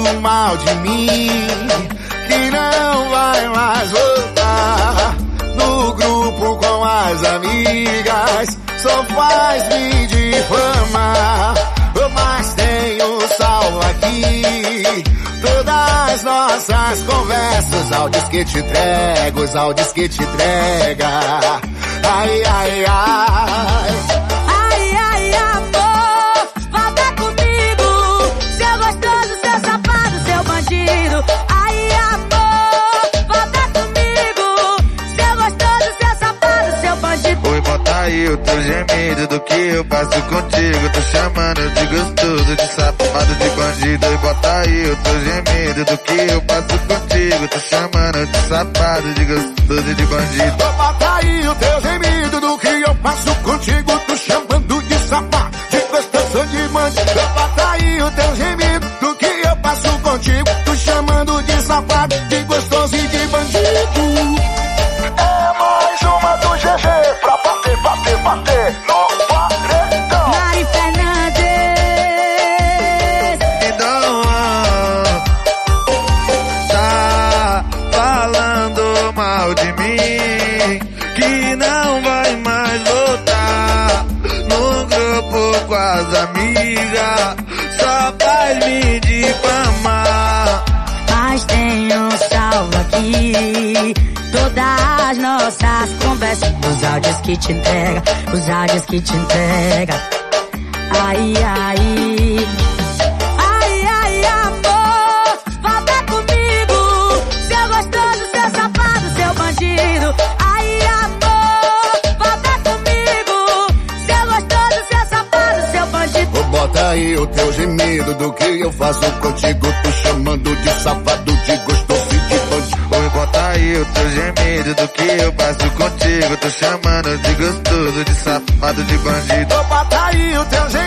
mal de mim, que não vai mais voltar. No grupo com as amigas, só faz me difamar. Mas tenho salvo aqui todas nossas conversas, áudios que te entrego, os áudios que te entrega. Ai, ai, ai. Ai, ai, amor, volta comigo, seu gostoso, seu safado, seu bandido. Ai, amor, volta comigo, seu gostoso, seu safado, seu bandido. Oi, bota aí o teu gemido do que eu passo contigo. Tô chamando de gostoso, de safado, de bandido. Oi, bota aí o teu gemido do que eu passo contigo. Tô chamando de safado, de gostoso, de bandido. Bota aí o teu gemido do que eu passo contigo. Tô chamando de safado, de gostoso, de bandido. Bota aí o teu gemido do que eu passo contigo. Tô chamando de safado, de gostoso e de bandido. É mais uma do GG pra bater, bater, bater no paredão. Mari Fernandes. Então, tá falando mal de mim, que não vai mais voltar. No grupo com as amigas, só faz me difamar. Mas tenho salvo aqui todas as nossas conversas, os áudios que te entrega, os áudios que te entrega. Ai, ai. Ai, ai, amor, volta comigo, seu gostoso, seu safado, seu bandido. Ai, amor, volta comigo, seu gostoso, seu safado, seu bandido. Bota aí o teu gemido do que eu faço contigo. Tô chamando de safado, de gostoso e de bandido. Oi, bota aí o teu gemido do que eu passo contigo. Tô chamando de gostoso, de safado, de bandido. Bota aí o teu gemido